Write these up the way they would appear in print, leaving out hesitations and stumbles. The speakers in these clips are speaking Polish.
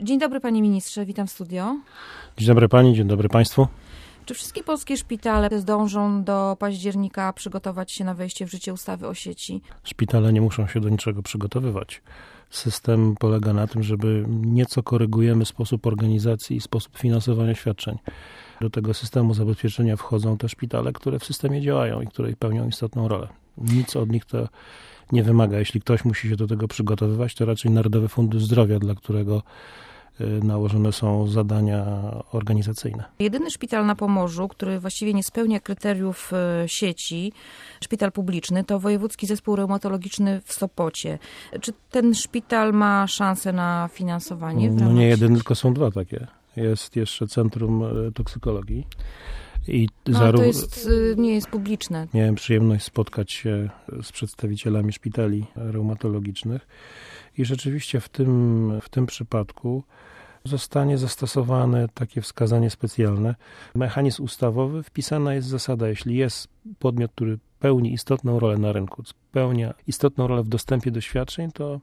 Dzień dobry panie ministrze, witam w studio. Dzień dobry pani, dzień dobry państwu. Czy wszystkie polskie szpitale zdążą do października przygotować się na wejście w życie ustawy o sieci? Szpitale nie muszą się do niczego przygotowywać. System polega na tym, żeby nieco korygujemy sposób organizacji i sposób finansowania świadczeń. Do tego systemu zabezpieczenia wchodzą te szpitale, które w systemie działają i które pełnią istotną rolę. Nic od nich to nie wymaga. Jeśli ktoś musi się do tego przygotowywać, to raczej Narodowy Fundusz Zdrowia, dla którego nałożone są zadania organizacyjne. Jedyny szpital na Pomorzu, który właściwie nie spełnia kryteriów sieci, szpital publiczny, to Wojewódzki Zespół Reumatologiczny w Sopocie. Czy ten szpital ma szansę na finansowanie? No nie jeden, tylko są dwa takie. Jest jeszcze Centrum Toksykologii. To nie jest publiczne. Miałem przyjemność spotkać się z przedstawicielami szpitali reumatologicznych i rzeczywiście w tym przypadku zostanie zastosowane takie wskazanie specjalne. Mechanizm ustawowy, wpisana jest zasada, jeśli jest podmiot, który pełni istotną rolę na rynku, spełnia istotną rolę w dostępie do świadczeń, to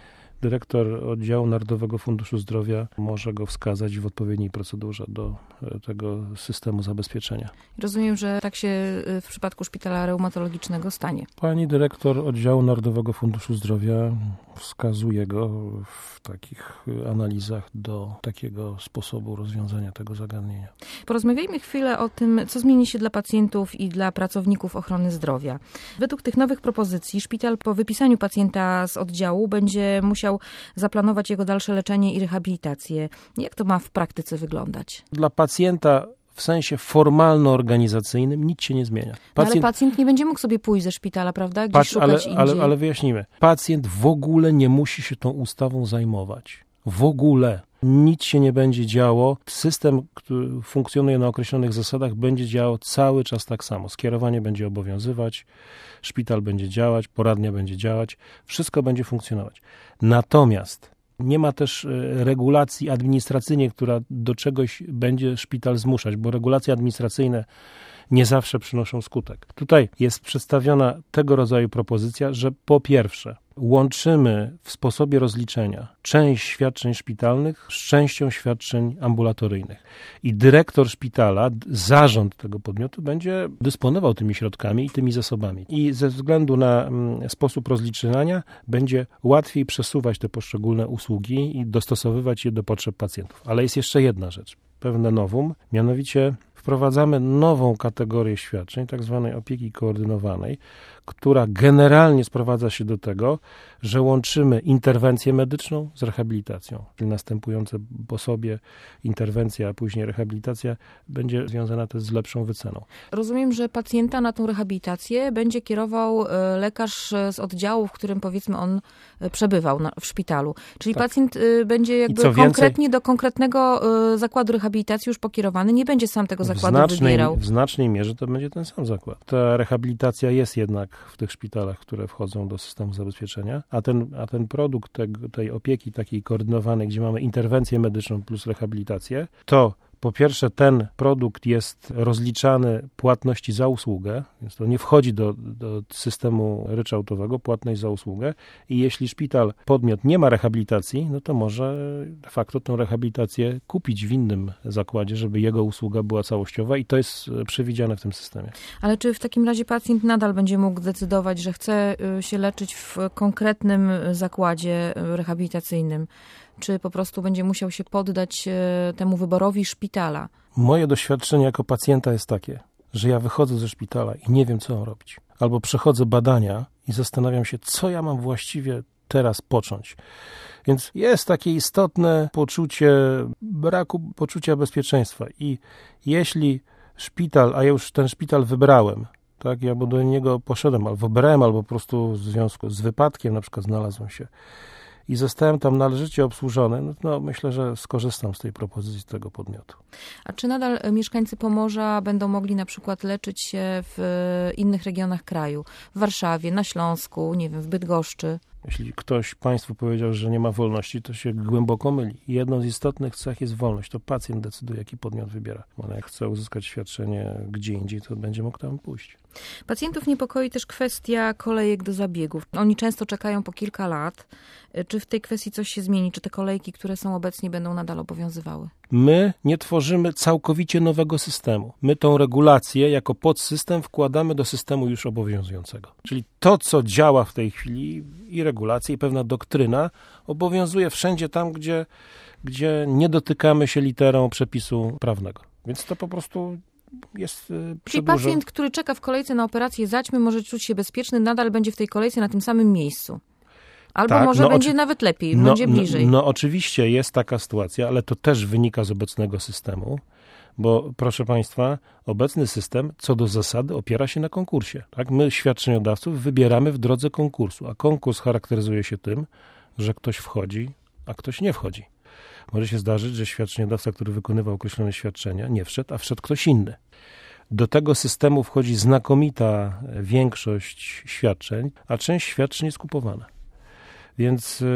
dyrektor oddziału Narodowego Funduszu Zdrowia może go wskazać w odpowiedniej procedurze do tego systemu zabezpieczenia. Rozumiem, że tak się w przypadku szpitala reumatologicznego stanie. Pani dyrektor oddziału Narodowego Funduszu Zdrowia wskazuje go w takich analizach do takiego sposobu rozwiązania tego zagadnienia. Porozmawiajmy chwilę o tym, co zmieni się dla pacjentów i dla pracowników ochrony zdrowia. Według tych nowych propozycji szpital po wypisaniu pacjenta z oddziału będzie musiał zaplanować jego dalsze leczenie i rehabilitację. Jak to ma w praktyce wyglądać? Dla pacjenta w sensie formalno-organizacyjnym nic się nie zmienia. Ale pacjent nie będzie mógł sobie pójść ze szpitala, prawda? Gdzieś szukać indziej. Ale wyjaśnijmy. Pacjent w ogóle nie musi się tą ustawą zajmować. W ogóle. Nic się nie będzie działo. System, który funkcjonuje na określonych zasadach, będzie działał cały czas tak samo. Skierowanie będzie obowiązywać, szpital będzie działać, poradnia będzie działać, wszystko będzie funkcjonować. Natomiast nie ma też regulacji administracyjnej, która do czegoś będzie szpital zmuszać, bo regulacje administracyjne nie zawsze przynoszą skutek. Tutaj jest przedstawiona tego rodzaju propozycja, że po pierwsze łączymy w sposobie rozliczenia część świadczeń szpitalnych z częścią świadczeń ambulatoryjnych. I dyrektor szpitala, zarząd tego podmiotu będzie dysponował tymi środkami i tymi zasobami. I ze względu na sposób rozliczania będzie łatwiej przesuwać te poszczególne usługi i dostosowywać je do potrzeb pacjentów. Ale jest jeszcze jedna rzecz, pewne novum, mianowicie wprowadzamy nową kategorię świadczeń, tak zwanej opieki koordynowanej, która generalnie sprowadza się do tego, że łączymy interwencję medyczną z rehabilitacją. Czyli następujące po sobie interwencja, a później rehabilitacja będzie związana też z lepszą wyceną. Rozumiem, że pacjenta na tą rehabilitację będzie kierował lekarz z oddziału, w którym powiedzmy on przebywał w szpitalu. Czyli tak. Pacjent będzie jakby konkretnie do konkretnego zakładu rehabilitacji już pokierowany, nie będzie sam tego zakładu wybierał. W znacznej mierze to będzie ten sam zakład. Ta rehabilitacja jest jednak w tych szpitalach, które wchodzą do systemu zabezpieczenia, a ten produkt tej opieki takiej koordynowanej, gdzie mamy interwencję medyczną plus rehabilitację, to po pierwsze ten produkt jest rozliczany płatności za usługę, więc to nie wchodzi do systemu ryczałtowego, płatność za usługę i jeśli podmiot nie ma rehabilitacji, no to może de facto tę rehabilitację kupić w innym zakładzie, żeby jego usługa była całościowa i to jest przewidziane w tym systemie. Ale czy w takim razie pacjent nadal będzie mógł decydować, że chce się leczyć w konkretnym zakładzie rehabilitacyjnym? Czy po prostu będzie musiał się poddać temu wyborowi szpitala? Moje doświadczenie jako pacjenta jest takie, że ja wychodzę ze szpitala i nie wiem, co mam robić. Albo przechodzę badania i zastanawiam się, co ja mam właściwie teraz począć. Więc jest takie istotne poczucie braku poczucia bezpieczeństwa. I jeśli szpital, a ja już ten szpital wybrałem, tak, ja do niego poszedłem, albo wybrałem, albo po prostu w związku z wypadkiem na przykład znalazłem się i zostałem tam należycie obsłużony, no myślę, że skorzystam z tej propozycji tego podmiotu. A czy nadal mieszkańcy Pomorza będą mogli na przykład leczyć się w innych regionach kraju? W Warszawie, na Śląsku, nie wiem, w Bydgoszczy? Jeśli ktoś Państwu powiedział, że nie ma wolności, to się głęboko myli. Jedną z istotnych cech jest wolność. To pacjent decyduje, jaki podmiot wybiera. Ale jak chce uzyskać świadczenie gdzie indziej, to będzie mógł tam pójść. Pacjentów niepokoi też kwestia kolejek do zabiegów. Oni często czekają po kilka lat. Czy w tej kwestii coś się zmieni? Czy te kolejki, które są obecnie, będą nadal obowiązywały? My nie tworzymy całkowicie nowego systemu. My tą regulację jako podsystem wkładamy do systemu już obowiązującego. Czyli to, co działa w tej chwili i regulacja, i pewna doktryna obowiązuje wszędzie tam, gdzie nie dotykamy się literą przepisu prawnego. Więc to po prostu jest Czyli pacjent, który czeka w kolejce na operację zaćmy, może czuć się bezpieczny, nadal będzie w tej kolejce na tym samym miejscu. Albo tak, może będzie nawet lepiej, będzie bliżej. No oczywiście jest taka sytuacja, ale to też wynika z obecnego systemu, bo proszę Państwa, obecny system co do zasady opiera się na konkursie. Tak? My świadczeniodawców wybieramy w drodze konkursu, a konkurs charakteryzuje się tym, że ktoś wchodzi, a ktoś nie wchodzi. Może się zdarzyć, że świadczeniodawca, który wykonywał określone świadczenia, nie wszedł, a wszedł ktoś inny. Do tego systemu wchodzi znakomita większość świadczeń, a część świadczeń jest kupowana. Więc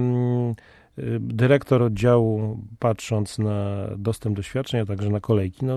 dyrektor oddziału, patrząc na dostęp do świadczeń, a także na kolejki,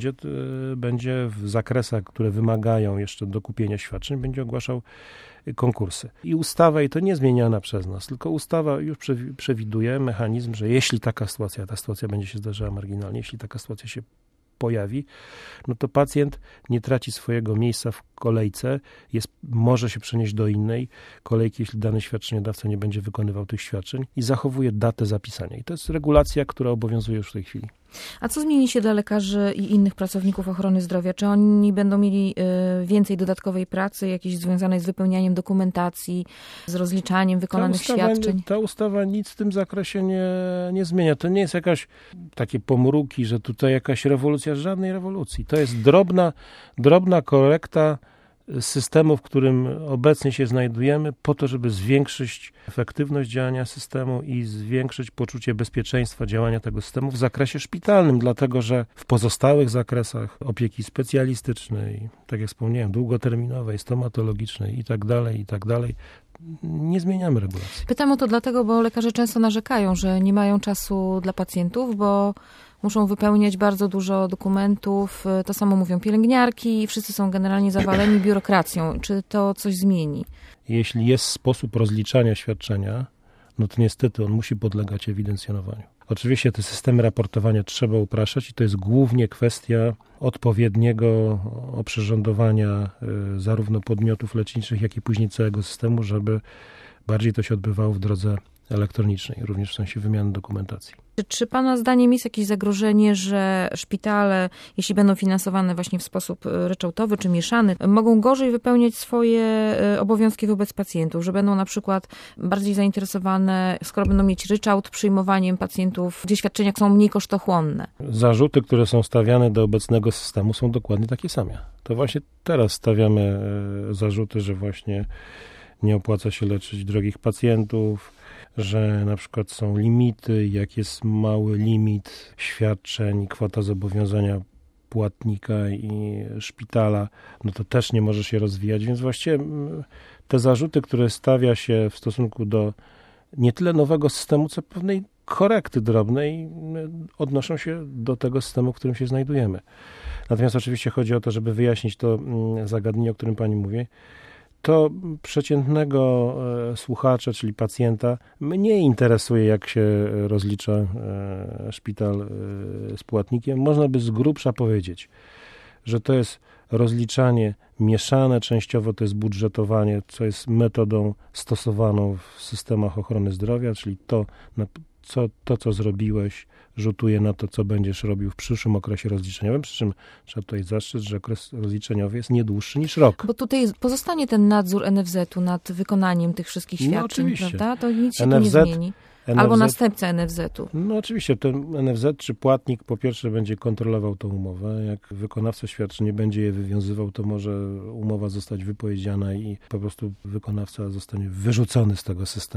będzie w zakresach, które wymagają jeszcze dokupienia świadczeń, będzie ogłaszał konkursy. I ustawa, i to nie zmieniana przez nas, tylko ustawa już przewiduje mechanizm, że jeśli ta sytuacja będzie się zdarzała marginalnie, jeśli taka sytuacja się pojawi, no to pacjent nie traci swojego miejsca w kolejce, może się przenieść do innej kolejki, jeśli dany świadczeniodawca nie będzie wykonywał tych świadczeń i zachowuje datę zapisania. I to jest regulacja, która obowiązuje już w tej chwili. A co zmieni się dla lekarzy i innych pracowników ochrony zdrowia? Czy oni będą mieli więcej dodatkowej pracy, jakiejś związanej z wypełnianiem dokumentacji, z rozliczaniem wykonanych świadczeń? Ta ustawa nic w tym zakresie nie zmienia. To nie jest jakaś takie pomruki, że tutaj jakaś rewolucja, żadnej rewolucji. To jest drobna korekta systemu, w którym obecnie się znajdujemy, po to, żeby zwiększyć efektywność działania systemu i zwiększyć poczucie bezpieczeństwa działania tego systemu w zakresie szpitalnym, dlatego że w pozostałych zakresach opieki specjalistycznej, tak jak wspomniałem, długoterminowej, stomatologicznej i tak dalej, nie zmieniamy regulacji. Pytam o to dlatego, bo lekarze często narzekają, że nie mają czasu dla pacjentów, bo muszą wypełniać bardzo dużo dokumentów. To samo mówią pielęgniarki i wszyscy są generalnie zawaleni biurokracją. Czy to coś zmieni? Jeśli jest sposób rozliczania świadczenia, no to niestety on musi podlegać ewidencjonowaniu. Oczywiście te systemy raportowania trzeba upraszczać i to jest głównie kwestia odpowiedniego oprzyrządowania zarówno podmiotów leczniczych, jak i później całego systemu, żeby bardziej to się odbywało w drodze elektronicznej, również w sensie wymiany dokumentacji. Czy Pana zdaniem jest jakieś zagrożenie, że szpitale, jeśli będą finansowane właśnie w sposób ryczałtowy czy mieszany, mogą gorzej wypełniać swoje obowiązki wobec pacjentów, że będą na przykład bardziej zainteresowane, skoro będą mieć ryczałt, przyjmowaniem pacjentów, gdzie świadczenia są mniej kosztochłonne? Zarzuty, które są stawiane do obecnego systemu, są dokładnie takie same. To właśnie teraz stawiamy zarzuty, że właśnie nie opłaca się leczyć drogich pacjentów, że na przykład są limity, jak jest mały limit świadczeń, kwota zobowiązania płatnika i szpitala, no to też nie może się rozwijać, więc właściwie te zarzuty, które stawia się w stosunku do nie tyle nowego systemu, co pewnej korekty drobnej, odnoszą się do tego systemu, w którym się znajdujemy. Natomiast oczywiście chodzi o to, żeby wyjaśnić to zagadnienie, o którym Pani mówi. To przeciętnego słuchacza, czyli pacjenta, mnie interesuje, jak się rozlicza szpital z płatnikiem. Można by z grubsza powiedzieć, że to jest rozliczanie mieszane, częściowo to jest budżetowanie, co jest metodą stosowaną w systemach ochrony zdrowia, czyli to, co zrobiłeś, rzutuje na to, co będziesz robił w przyszłym okresie rozliczeniowym, przy czym trzeba tutaj zastrzec, że okres rozliczeniowy jest nie dłuższy niż rok. Bo tutaj pozostanie ten nadzór NFZ-u nad wykonaniem tych wszystkich świadczeń, prawda? To nic się tu nie zmieni. Albo następca NFZ-u. No oczywiście, ten NFZ czy płatnik po pierwsze będzie kontrolował tą umowę. Jak wykonawca świadczeń nie będzie je wywiązywał, to może umowa zostać wypowiedziana i po prostu wykonawca zostanie wyrzucony z tego systemu.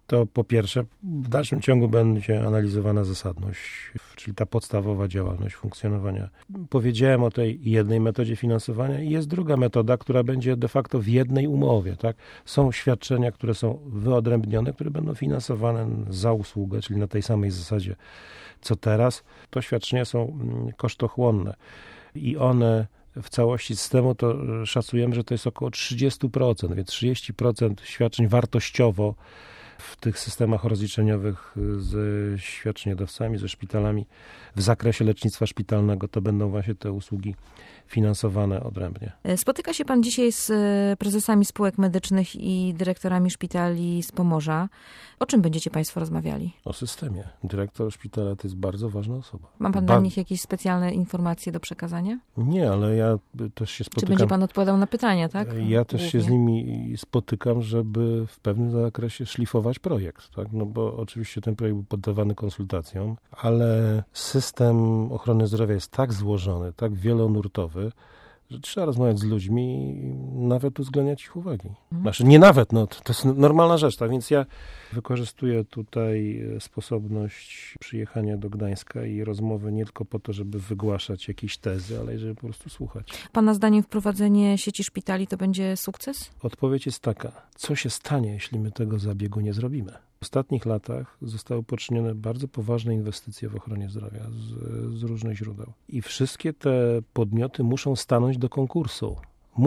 To po pierwsze, w dalszym ciągu będzie analizowana zasadność, czyli ta podstawowa działalność funkcjonowania. Powiedziałem o tej jednej metodzie finansowania i jest druga metoda, która będzie de facto w jednej umowie. Tak? Są świadczenia, które są wyodrębnione, które będą finansowane za usługę, czyli na tej samej zasadzie co teraz. To świadczenia są kosztochłonne i one w całości systemu to szacujemy, że to jest około 30%, więc 30% świadczeń wartościowo w tych systemach rozliczeniowych ze świadczeniodawcami, ze szpitalami w zakresie lecznictwa szpitalnego to będą właśnie te usługi finansowane odrębnie. Spotyka się pan dzisiaj z prezesami spółek medycznych i dyrektorami szpitali z Pomorza. O czym będziecie państwo rozmawiali? O systemie. Dyrektor szpitala to jest bardzo ważna osoba. Ma pan dla nich jakieś specjalne informacje do przekazania? Nie, ale ja też się spotykam. Czy będzie pan odpowiadał na pytania, tak? Ja też się z nimi spotykam, żeby w pewnym zakresie szlifować projekt, tak? No bo oczywiście ten projekt był poddawany konsultacjom, ale system ochrony zdrowia jest tak złożony, tak wielonurtowy, że trzeba rozmawiać z ludźmi i nawet uwzględniać ich uwagi. Znaczy nie nawet, no to jest normalna rzecz, tak? Więc ja wykorzystuję tutaj sposobność przyjechania do Gdańska i rozmowy nie tylko po to, żeby wygłaszać jakieś tezy, ale i żeby po prostu słuchać. Pana zdaniem wprowadzenie sieci szpitali to będzie sukces? Odpowiedź jest taka, co się stanie, jeśli my tego zabiegu nie zrobimy? W ostatnich latach zostały poczynione bardzo poważne inwestycje w ochronie zdrowia z różnych źródeł. I wszystkie te podmioty muszą stanąć do konkursu.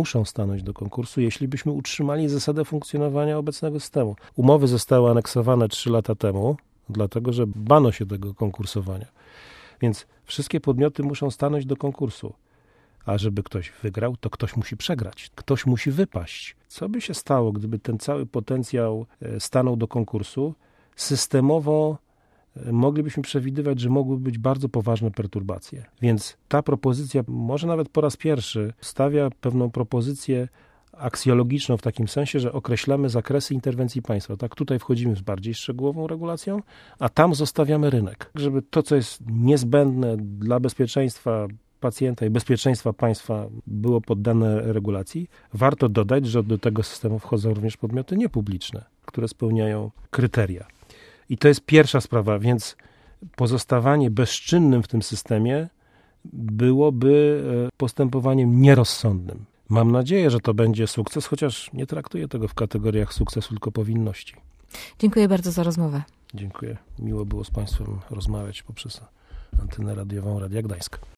Jeśli byśmy utrzymali zasadę funkcjonowania obecnego systemu. Umowy zostały aneksowane 3 lata temu, dlatego że bano się tego konkursowania. Więc wszystkie podmioty muszą stanąć do konkursu. A żeby ktoś wygrał, to ktoś musi przegrać. Ktoś musi wypaść. Co by się stało, gdyby ten cały potencjał stanął do konkursu? Systemowo moglibyśmy przewidywać, że mogłyby być bardzo poważne perturbacje. Więc ta propozycja, może nawet po raz pierwszy, stawia pewną propozycję aksjologiczną w takim sensie, że określamy zakresy interwencji państwa. Tak, tutaj wchodzimy z bardziej szczegółową regulacją, a tam zostawiamy rynek. Żeby to, co jest niezbędne dla bezpieczeństwa pacjenta i bezpieczeństwa państwa było poddane regulacji. Warto dodać, że do tego systemu wchodzą również podmioty niepubliczne, które spełniają kryteria. I to jest pierwsza sprawa, więc pozostawanie bezczynnym w tym systemie byłoby postępowaniem nierozsądnym. Mam nadzieję, że to będzie sukces, chociaż nie traktuję tego w kategoriach sukcesu, tylko powinności. Dziękuję bardzo za rozmowę. Dziękuję. Miło było z państwem rozmawiać poprzez antenę radiową Radia Gdańsk.